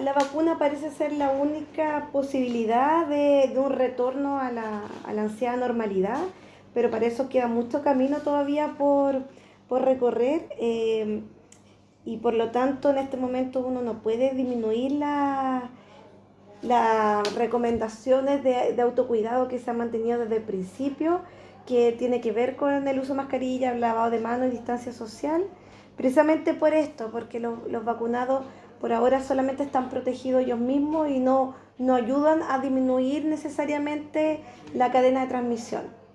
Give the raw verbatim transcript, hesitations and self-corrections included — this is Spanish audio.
la vacuna parece ser la única posibilidad de, de un retorno a la, a la ansiada normalidad, pero para eso queda mucho camino todavía por, por recorrer. Eh, y por lo tanto en este momento uno no puede disminuir la, las recomendaciones de, de autocuidado que se han mantenido desde el principio, que tiene que ver con el uso de mascarilla, el lavado de manos y distancia social, precisamente por esto, porque los, los vacunados por ahora solamente están protegidos ellos mismos y no, no ayudan a disminuir necesariamente la cadena de transmisión.